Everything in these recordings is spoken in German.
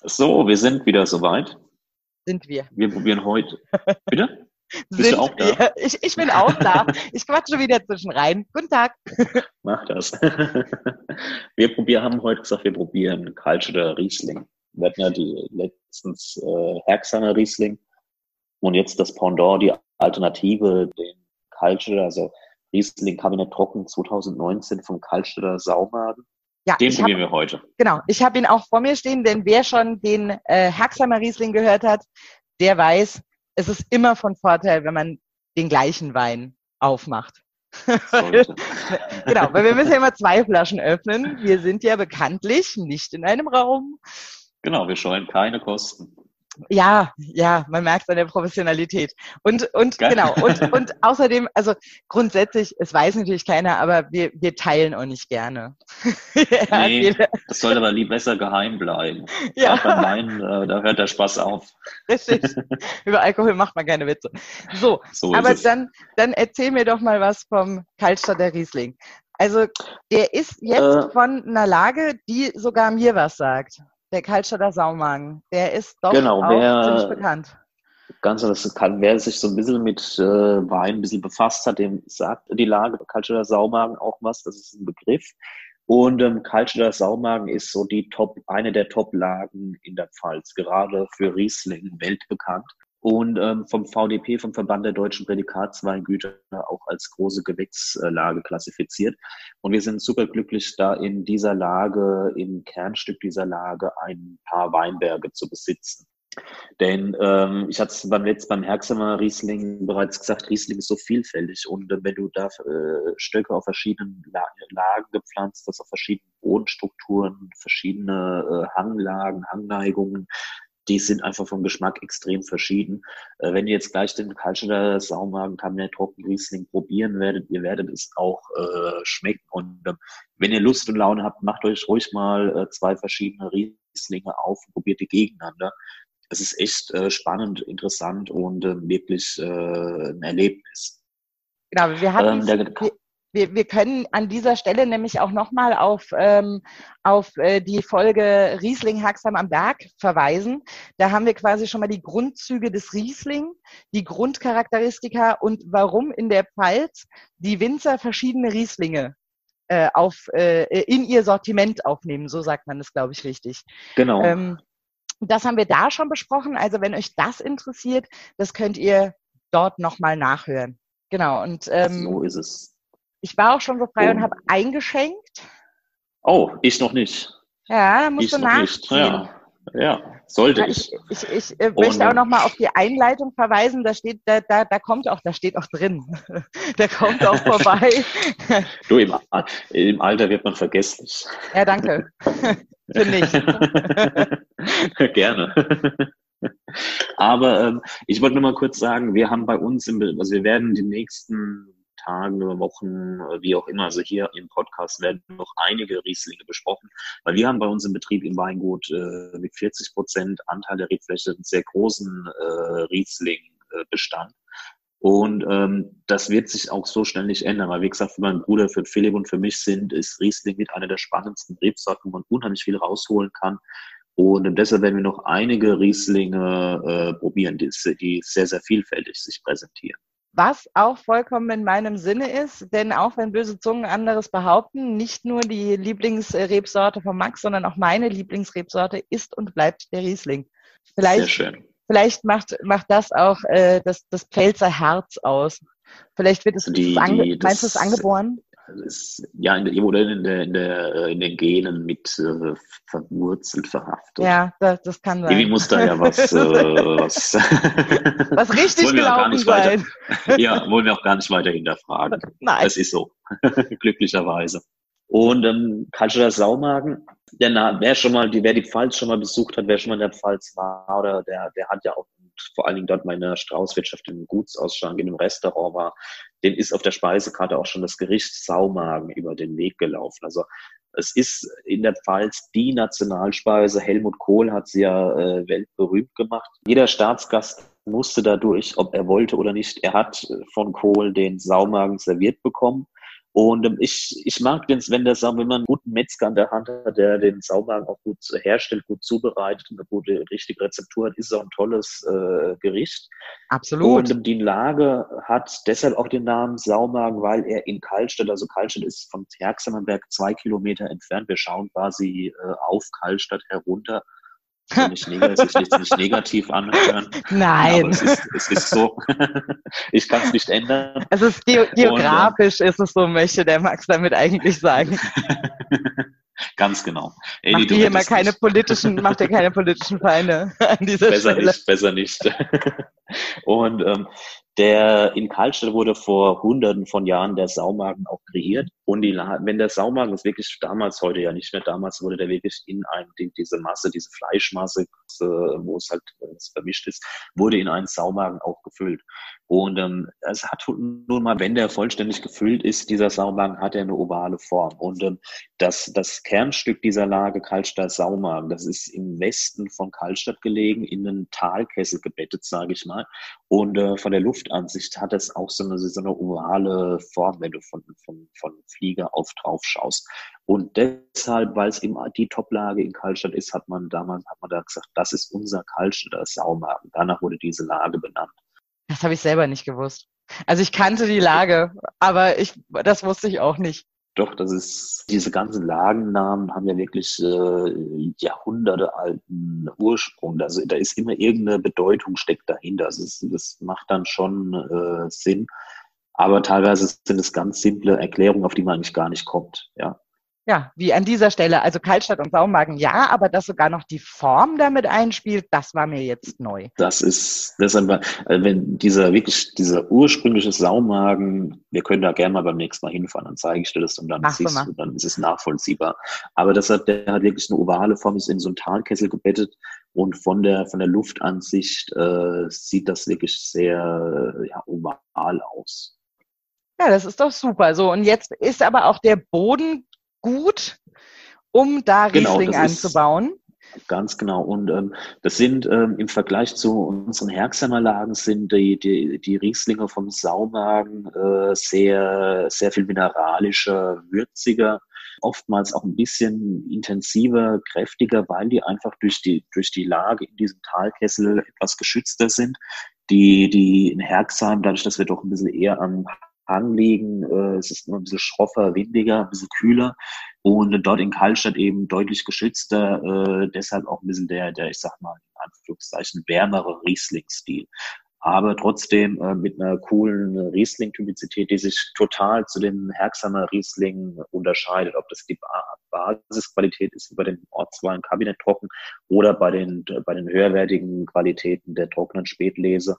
So, wir sind wieder soweit. Sind wir. Wir probieren heute. Bitte? Bist du Sind auch da? wir. Ich bin auch da. Ich quatsche wieder zwischen rein. Guten Tag. Mach das. Haben heute gesagt, wir probieren Kaltscheder Riesling. Wir hatten ja letztens Herxaner Riesling und jetzt das Pendant, die Alternative, den Kaltscheder, also Riesling Kabinett Trocken 2019 vom Kaltscheder Saumagen. Ja, Den probieren wir heute. Genau, ich habe ihn auch vor mir stehen, denn wer schon den Herxamer Riesling gehört hat, der weiß, es ist immer von Vorteil, wenn man den gleichen Wein aufmacht. Genau, weil wir müssen ja immer 2 Flaschen öffnen. Wir sind ja bekanntlich nicht in einem Raum. Genau, wir scheuen keine Kosten. Ja, man merkt es an der Professionalität. Und genau, und außerdem, also grundsätzlich, es weiß natürlich keiner, aber wir teilen auch nicht gerne. Nee, das sollte aber besser geheim bleiben. Ja. Beim Wein, da hört der Spaß auf. Richtig. Über Alkohol macht man keine Witze. So aber dann erzähl mir doch mal was vom Kaltstadter Riesling. Also der ist jetzt von einer Lage, die sogar mir was sagt. Der Kaltstadter Saumagen, der ist doch auch ziemlich bekannt. Wer sich so ein bisschen mit Wein ein bisschen befasst hat, dem sagt die Lage Kaltstadter Saumagen auch was. Das ist ein Begriff. Und Kaltstadter Saumagen ist so eine der Top-Lagen in der Pfalz, gerade für Riesling weltbekannt. Und vom VDP, vom Verband der deutschen Prädikatsweingüter, auch als große Gewächslage klassifiziert. Und wir sind super glücklich, da in dieser Lage, im Kernstück dieser Lage, ein paar Weinberge zu besitzen. Denn ich hatte es beim Herxamer Riesling bereits gesagt, Riesling ist so vielfältig. Und wenn du da Stöcke auf verschiedenen Lagen gepflanzt hast, auf verschiedenen Bodenstrukturen, verschiedene Hanglagen, Hangneigungen, die sind einfach vom Geschmack extrem verschieden. Wenn ihr jetzt gleich den Kaltstadter Saumagen Kabinett Trocken Riesling probieren werdet, ihr werdet es auch schmecken. Und wenn ihr Lust und Laune habt, macht euch ruhig mal 2 verschiedene Rieslinge auf und probiert die gegeneinander. Es ist echt spannend, interessant und wirklich ein Erlebnis. Genau, wir können an dieser Stelle nämlich auch nochmal auf die Folge Riesling Herxam am Berg verweisen. Da haben wir quasi schon mal die Grundzüge des Riesling, die Grundcharakteristika und warum in der Pfalz die Winzer verschiedene Rieslinge in ihr Sortiment aufnehmen. So sagt man das, glaube ich, richtig. Genau. Das haben wir da schon besprochen. Also wenn euch das interessiert, das könnt ihr dort nochmal nachhören. Genau. Und so ist es. Ich war auch schon so frei und habe eingeschenkt. Oh, ich noch nicht. Ja, musst du nachziehen. Ja, sollte ich. Ich möchte auch nochmal auf die Einleitung verweisen. Da steht auch drin. Der kommt auch vorbei. Du, im Alter wird man vergesslich. Ja, danke. Finde ich. Gerne. Aber ich wollte nur mal kurz sagen, wir haben bei uns, wir werden die nächsten Tagen, Wochen, wie auch immer, also hier im Podcast werden noch einige Rieslinge besprochen, weil wir haben bei uns im Betrieb im Weingut mit 40% Anteil der Rebfläche einen sehr großen Riesling-Bestand. Und das wird sich auch so schnell nicht ändern, weil wie gesagt, für meinen Bruder, für Philipp und für mich ist Riesling mit einer der spannendsten Rebsorten, wo man unheimlich viel rausholen kann. Und deshalb werden wir noch einige Rieslinge probieren, die sehr, sehr vielfältig sich präsentieren. Was auch vollkommen in meinem Sinne ist, denn auch wenn böse Zungen anderes behaupten, nicht nur die Lieblingsrebsorte von Max, sondern auch meine Lieblingsrebsorte ist und bleibt der Riesling. Sehr schön. Vielleicht macht das auch das Pfälzer Herz aus. Vielleicht wird es, meinst du es angeboren? Ja, in den Genen mit verwurzelt, verhaftet. Ja, das kann sein. Irgendwie muss da ja was richtig gelaufen sein. Ja, wollen wir auch gar nicht weiter hinterfragen. Nein. Das ist so, glücklicherweise. Und Kaltstadter Saumagen, wer die Pfalz schon mal besucht hat, wer schon mal in der Pfalz war, oder der hat ja auch vor allen Dingen dort bei einer Straußwirtschaft im Gutsausschank, in einem Restaurant war, den ist auf der Speisekarte auch schon das Gericht Saumagen über den Weg gelaufen. Also es ist in der Pfalz die Nationalspeise. Helmut Kohl hat sie ja weltberühmt gemacht. Jeder Staatsgast musste dadurch, ob er wollte oder nicht, er hat von Kohl den Saumagen serviert bekommen. Und ich mag den, wenn man einen guten Metzger an der Hand hat, der den Saumagen auch gut herstellt, gut zubereitet, eine gute, richtige Rezeptur hat, ist es auch ein tolles Gericht. Absolut. Und die Lage hat deshalb auch den Namen Saumagen, weil er in Kallstadt, also Kallstadt ist von Herxheimer Berg 2 Kilometer entfernt. Wir schauen quasi auf Kallstadt herunter. Also nicht negativ anhören. Nein. Aber es ist so. Ich kann es nicht ändern. Es ist geografisch ist es so, möchte der Max damit eigentlich sagen. Ganz genau. Macht dir keine politischen Feinde an dieser Stelle. Besser nicht. Und in Kallstadt wurde vor Hunderten von Jahren der Saumagen auch kreiert. Und wenn der Saumagen ist wirklich damals, heute ja nicht mehr, damals wurde der wirklich in diese Fleischmasse, wo es halt vermischt ist, wurde in einen Saumagen auch gefüllt. Und es hat nun mal, wenn der vollständig gefüllt ist, dieser Saumagen, hat er eine ovale Form. Und das Kernstück dieser Lage, Kallstadt Saumagen, das ist im Westen von Kallstadt gelegen, in einen Talkessel gebettet, sage ich mal. Und von der Luftansicht hat es auch so eine ovale Form, wenn du von Flieger drauf schaust. Und deshalb, weil es eben die Toplage in Kallstadt ist, hat man da gesagt, das ist unser Kallstädter Saumagen. Danach wurde diese Lage benannt. Das habe ich selber nicht gewusst. Also ich kannte die Lage, aber das wusste ich auch nicht. Doch, diese ganzen Lagennamen haben ja wirklich Jahrhunderte alten Ursprung. Also da ist immer irgendeine Bedeutung steckt dahinter. Also das macht dann schon Sinn. Aber teilweise sind es ganz simple Erklärungen, auf die man eigentlich gar nicht kommt, ja. Ja, wie an dieser Stelle. Also Kallstadt und Saumagen, ja, aber dass sogar noch die Form damit einspielt, das war mir jetzt neu. Wenn dieser ursprüngliche Saumagen, wir können da gerne mal beim nächsten Mal hinfahren, dann zeige ich dir das und dann siehst du, dann ist es nachvollziehbar. Aber der hat wirklich eine ovale Form, ist in so einen Talkessel gebettet und von der Luftansicht sieht das wirklich sehr oval aus. Ja, das ist doch super. So, und jetzt ist aber auch der Boden gut, um da Riesling anzubauen. Ganz genau. Und das sind im Vergleich zu unseren Herxheimer Lagen sind die Rieslinge vom Saumagen sehr, sehr viel mineralischer, würziger, oftmals auch ein bisschen intensiver, kräftiger, weil die einfach durch die Lage in diesem Talkessel etwas geschützter sind. Die in Herxheim, dadurch, dass wir doch ein bisschen eher am Hang liegen, es ist immer ein bisschen schroffer, windiger, ein bisschen kühler und dort in Kallstadt eben deutlich geschützter, deshalb auch ein bisschen der, ich sag mal, in Anführungszeichen, wärmere Riesling-Stil. Aber trotzdem mit einer coolen Riesling-Typizität, die sich total zu den Herxheimer Riesling unterscheidet. Ob das die Basisqualität ist über den Ortswein Kabinett trocken oder bei den höherwertigen Qualitäten der trockenen Spätlese.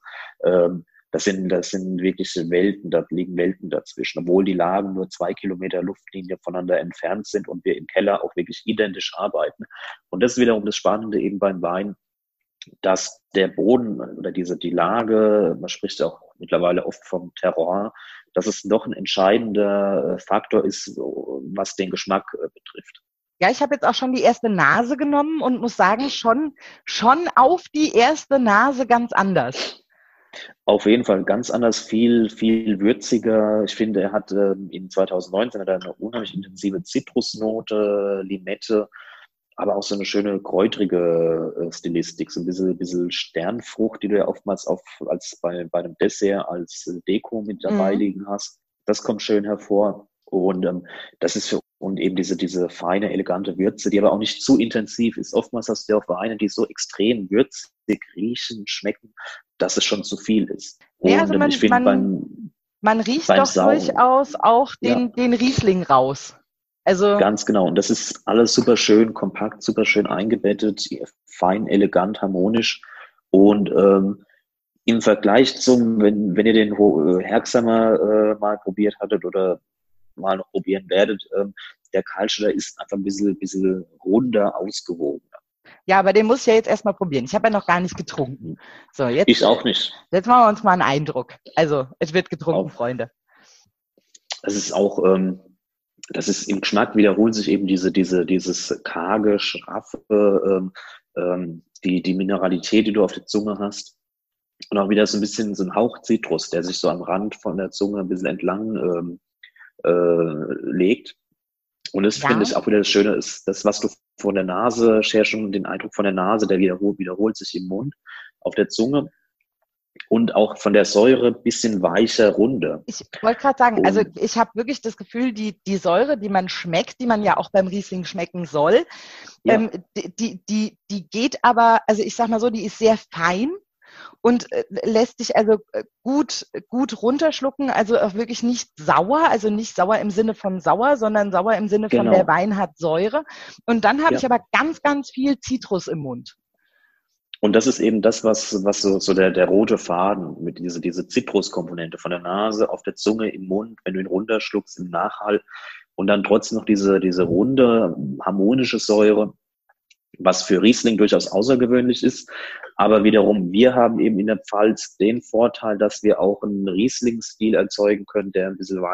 Das sind wirklich Welten, da liegen Welten dazwischen, obwohl die Lagen nur 2 Kilometer Luftlinie voneinander entfernt sind und wir im Keller auch wirklich identisch arbeiten. Und das ist wiederum das Spannende eben beim Wein, dass der Boden oder die Lage, man spricht ja auch mittlerweile oft vom Terroir, dass es noch ein entscheidender Faktor ist, was den Geschmack betrifft. Ja, ich habe jetzt auch schon die erste Nase genommen und muss sagen, schon auf die erste Nase ganz anders. Auf jeden Fall ganz anders, viel, viel würziger. Ich finde, er hat in 2019 eine unheimlich intensive Zitrusnote, Limette, aber auch so eine schöne kräutrige Stilistik, so ein bisschen Sternfrucht, die du ja oftmals bei einem Dessert als Deko mit dabei liegen hast. Das kommt schön hervor. Und das ist und eben diese feine, elegante Würze, die aber auch nicht zu intensiv ist. Oftmals hast du ja auch Weine, die so extrem würzig riechen, schmecken, dass es schon zu viel ist. Ja, also man riecht doch durchaus auch den Riesling raus. Also ganz genau. Und das ist alles super schön kompakt, super schön eingebettet, fein, elegant, harmonisch. Und im Vergleich wenn ihr den Herxheimer mal probiert hattet oder mal noch probieren werdet, der Karlstädter ist einfach ein bisschen runder, ausgewogener. Ja, aber den muss ich ja jetzt erstmal probieren. Ich habe ja noch gar nicht getrunken. So, jetzt, ich auch nicht. Jetzt machen wir uns mal einen Eindruck. Also, es wird getrunken, Freunde. Das ist auch, das ist im Geschmack wiederholt sich eben dieses karge, schraffe, die Mineralität, die du auf der Zunge hast. Und auch wieder so ein bisschen so ein Hauch Zitrus, der sich so am Rand von der Zunge ein bisschen entlang legt. Und das finde ich auch wieder das Schöne, ist das, was du von der Nase, her schon den Eindruck von der Nase, der wiederholt sich im Mund, auf der Zunge und auch von der Säure bisschen weicher, runder. Ich wollte gerade sagen, also ich habe wirklich das Gefühl, die Säure, die man schmeckt, die man ja auch beim Riesling schmecken soll, die geht aber, also ich sag mal so, die ist sehr fein und lässt sich also gut runterschlucken, also auch wirklich nicht sauer, also nicht sauer im Sinne von sauer, sondern sauer im Sinne von der Wein hat Säure. Und dann habe ich aber ganz, ganz viel Zitrus im Mund. Und das ist eben das, was so der rote Faden mit diese Zitruskomponente von der Nase auf der Zunge, im Mund, wenn du ihn runterschluckst, im Nachhall und dann trotzdem noch diese runde, harmonische Säure, was für Riesling durchaus außergewöhnlich ist. Aber wiederum, wir haben eben in der Pfalz den Vorteil, dass wir auch einen Riesling-Stil erzeugen können, der ein bisschen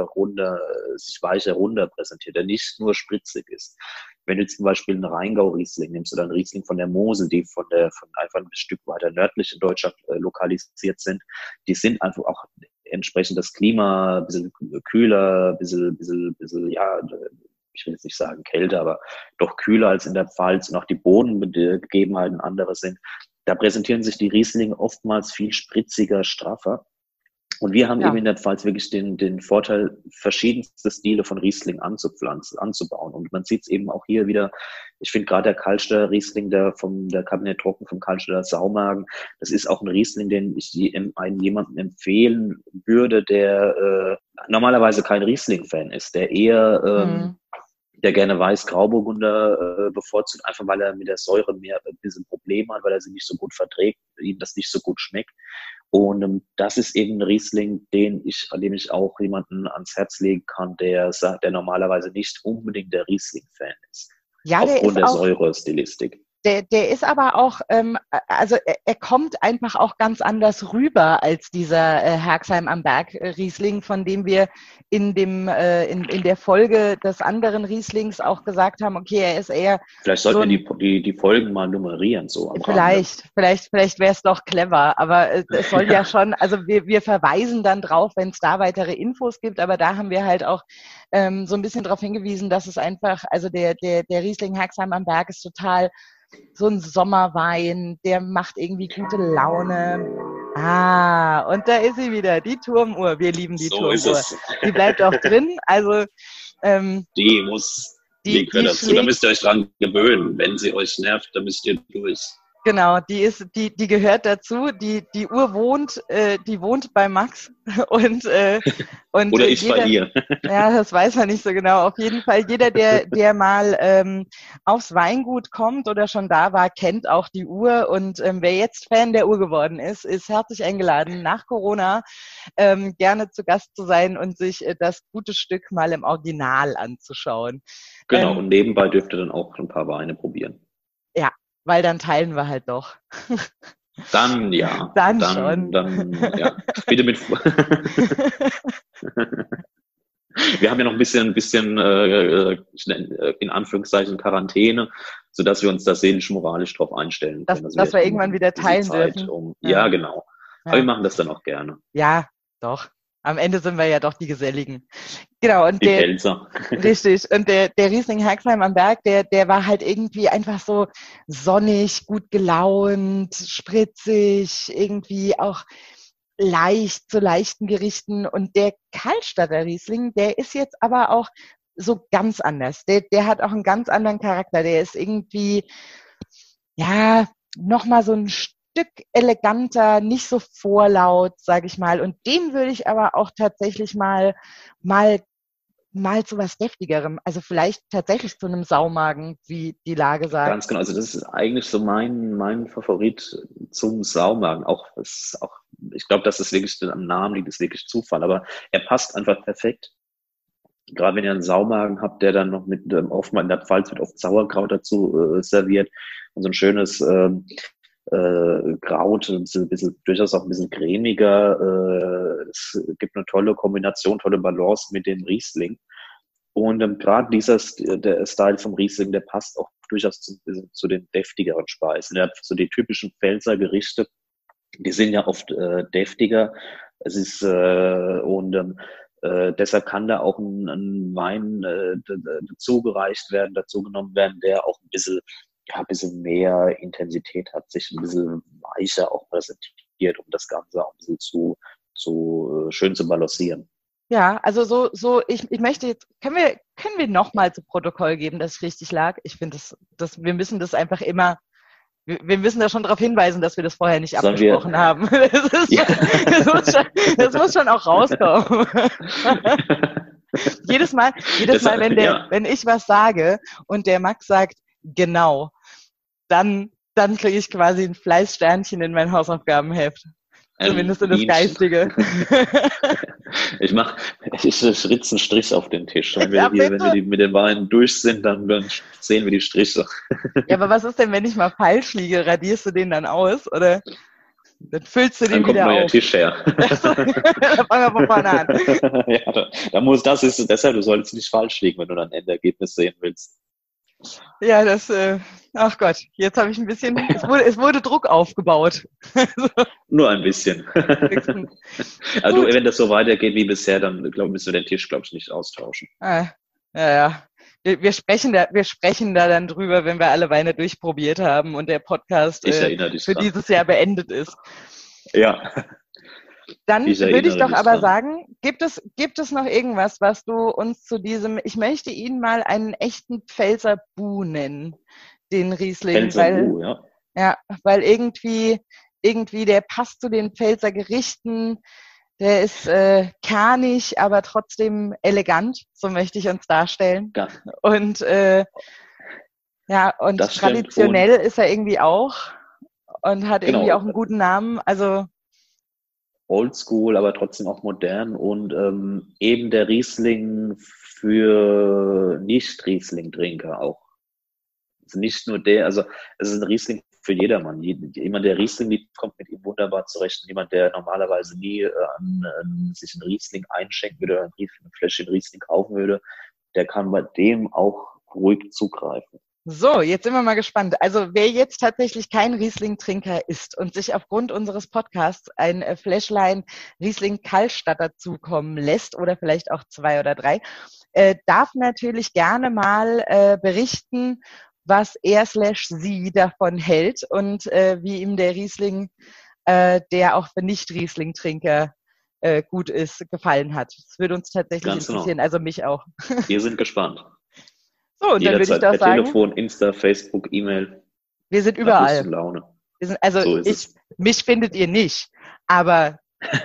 sich weicher, runder präsentiert, der nicht nur spritzig ist. Wenn du zum Beispiel einen Rheingau-Riesling nimmst oder einen Riesling von der Mosel, die von einfach ein Stück weiter nördlich in Deutschland lokalisiert sind, die sind einfach auch entsprechend das Klima ein bisschen kühler, ein bisschen, ja, ich will jetzt nicht sagen kälter, aber doch kühler als in der Pfalz und auch die Bodengegebenheiten andere sind. Da präsentieren sich die Rieslinge oftmals viel spritziger, straffer. Und wir haben eben in der Pfalz wirklich den Vorteil, verschiedenste Stile von Riesling anzubauen. Und man sieht es eben auch hier wieder, ich finde gerade der Kaltstadter Riesling, der Kabinett Trocken vom Kaltstadter Saumagen, das ist auch ein Riesling, den ich jemandem empfehlen würde, der normalerweise kein Riesling-Fan ist, der eher der gerne Weiß-Grauburgunder bevorzugt, einfach weil er mit der Säure mehr ein bisschen Probleme hat, weil er sie nicht so gut verträgt, ihm das nicht so gut schmeckt. Und das ist eben ein Riesling, dem ich auch jemanden ans Herz legen kann, der normalerweise nicht unbedingt der Riesling-Fan ist. Ja, aufgrund der Säure-Stilistik. Der ist aber auch, also er kommt einfach auch ganz anders rüber als dieser Herxheim am Berg Riesling, von dem wir in der Folge des anderen Rieslings auch gesagt haben, okay, er ist eher. Vielleicht sollten wir die Folgen mal nummerieren, so am Vielleicht wäre es doch clever, aber es soll ja schon, also wir verweisen dann drauf, wenn es da weitere Infos gibt, aber da haben wir halt auch so ein bisschen darauf hingewiesen, dass es einfach, also der Riesling Herxheim am Berg ist total so ein Sommerwein, der macht irgendwie gute Laune. Und da ist sie wieder, die Turmuhr. Wir lieben die Turmuhr. Ist es. Die bleibt auch drin. Also die muss dazu. Da müsst ihr euch dran gewöhnen. Wenn sie euch nervt, dann müsst ihr durch. Genau, die gehört dazu. Die Uhr wohnt bei Max und oder ich bei ihr. Ja, das weiß man nicht so genau. Auf jeden Fall, jeder, der mal aufs Weingut kommt oder schon da war, kennt auch die Uhr. Und wer jetzt Fan der Uhr geworden ist herzlich eingeladen, nach Corona gerne zu Gast zu sein und sich das gute Stück mal im Original anzuschauen. Genau, und nebenbei dürft ihr dann auch ein paar Weine probieren. Ja. Weil dann teilen wir halt doch. Dann ja. Dann schon. Dann, ja. Bitte mit. Wir haben ja noch ein bisschen in Anführungszeichen Quarantäne, sodass wir uns da seelisch-moralisch drauf einstellen können. Dass wir irgendwann wieder teilen dürfen. Ja, genau. Ja. Aber wir machen das dann auch gerne. Ja, doch. Am Ende sind wir ja doch die Geselligen. Genau, und die Pelzer. Richtig. Und der Riesling Herxheim am Berg, der war halt irgendwie einfach so sonnig, gut gelaunt, spritzig, irgendwie auch zu leichten Gerichten. Und der Kaltstadter Riesling, der ist jetzt aber auch so ganz anders. Der hat auch einen ganz anderen Charakter. Der ist irgendwie, ja, nochmal so ein Stück eleganter, nicht so vorlaut, sage ich mal. Und den würde ich aber auch tatsächlich mal zu was Deftigerem, also vielleicht tatsächlich zu einem Saumagen, wie die Lage sagt. Ganz genau, also das ist eigentlich so mein Favorit zum Saumagen. Ich glaube, dass es wirklich am Namen liegt, ist wirklich Zufall, aber er passt einfach perfekt. Gerade wenn ihr einen Saumagen habt, der dann noch mit, oftmals in der Pfalz wird oft Sauerkraut dazu serviert und so ein schönes Kraut, durchaus auch ein bisschen cremiger. Es gibt eine tolle Kombination, tolle Balance mit dem Riesling. Und gerade der Style vom Riesling, der passt auch durchaus zu den deftigeren Speisen. Ja, so die typischen Pfälzer Gerichte, die sind ja oft deftiger. Es ist Deshalb kann da auch ein Wein dazugereicht werden, dazu genommen werden, der auch ein bisschen mehr Intensität hat, sich ein bisschen weicher auch präsentiert, um das Ganze auch ein bisschen zu schön zu balancieren. Ja, also ich möchte jetzt, können wir nochmal zu Protokoll geben, dass ich richtig lag? Ich finde, wir müssen das einfach immer, wir müssen da schon darauf hinweisen, dass wir das vorher nicht abgesprochen haben. Das muss schon auch rauskommen. Jedes Mal, wenn ich was sage und der Max sagt, genau, dann kriege ich quasi ein Fleißsternchen in mein Hausaufgabenheft. Zumindest in das Geistige. Ich ritze einen Strich auf den Tisch. Wenn wir mit den Weinen durch sind, dann sehen wir die Striche. Ja, aber was ist denn, wenn ich mal falsch liege? Radierst du den dann aus? Oder dann füllst du den wieder auf? Dann kommt ein neuer Tisch her. Dann fangen wir von vorne an. Ja, deshalb, du solltest nicht falsch liegen, wenn du dann Endergebnis sehen willst. Ja, ach Gott, jetzt habe ich ein bisschen, es wurde Druck aufgebaut. Nur ein bisschen. Also wenn das so weitergeht wie bisher, dann müssen wir den Tisch, glaube ich, nicht austauschen. Ja. Wir sprechen da dann drüber, wenn wir alle Weine durchprobiert haben und der Podcast für dieses Jahr beendet ist. Ja. Dann würde ich doch aber sagen, gibt es noch irgendwas, was du uns zu diesem, ich möchte ihn mal einen echten Pfälzer Bu nennen, den Riesling. Bu, ja. Ja, weil irgendwie der passt zu den Pfälzer Gerichten, der ist kernig, aber trotzdem elegant, so möchte ich uns darstellen. Ja. Und und traditionell ist er irgendwie auch und hat irgendwie auch einen guten Namen, also Oldschool, aber trotzdem auch modern und eben der Riesling für Nicht-Riesling-Trinker auch. Also nicht nur es ist ein Riesling für jedermann. Jemand, der Riesling liebt, kommt mit ihm wunderbar zurecht. Jemand, der normalerweise nie sich einen Riesling einschenken würde oder ein Fläschchen Riesling kaufen würde, der kann bei dem auch ruhig zugreifen. So, jetzt sind wir mal gespannt. Also wer jetzt tatsächlich kein Riesling-Trinker ist und sich aufgrund unseres Podcasts ein Fläschlein Riesling Kaltstadt dazukommen lässt oder vielleicht auch 2 oder 3, darf natürlich gerne mal berichten, was er/sie davon hält und wie ihm der Riesling, der auch für Nicht-Riesling-Trinker gut ist, gefallen hat. Das würde uns tatsächlich interessieren, also mich auch. Wir sind gespannt. So, und dann würde ich doch sagen, Telefon, Insta, Facebook, E-Mail. Wir sind überall. Laune. Mich findet ihr nicht, aber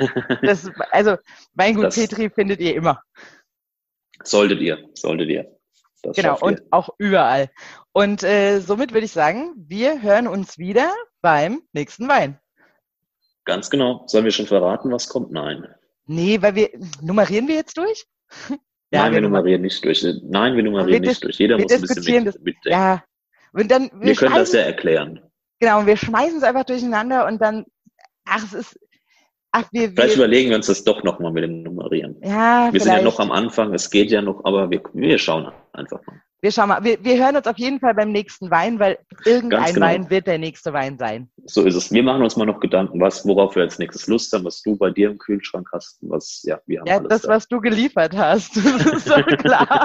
Weingut Petri findet ihr immer. Solltet ihr. Das genau, und auch überall. Und somit würde ich sagen, wir hören uns wieder beim nächsten Wein. Ganz genau. Sollen wir schon verraten, was kommt? Nein. Nee, nummerieren wir jetzt durch? Nein, wir nummerieren nicht durch. Nein, wir nummerieren nicht durch. Jeder muss ein bisschen mitdenken. Ja. Und dann, wir können das ja erklären. Genau, und wir schmeißen es einfach durcheinander und dann, vielleicht überlegen wir uns das doch nochmal mit dem Nummerieren. Ja, wir sind ja noch am Anfang, es geht ja noch, aber wir schauen einfach mal. Wir hören uns auf jeden Fall beim nächsten Wein, weil irgendein Wein wird der nächste Wein sein. So ist es. Wir machen uns mal noch Gedanken, worauf wir als nächstes Lust haben, was du bei dir im Kühlschrank hast. Wir haben alles das, was du geliefert hast. Das ist so klar.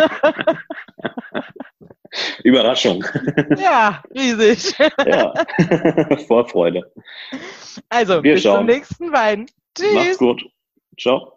Überraschung. Ja, riesig. Ja, Vorfreude. Also, bis zum nächsten Wein. Tschüss. Macht's gut. Ciao.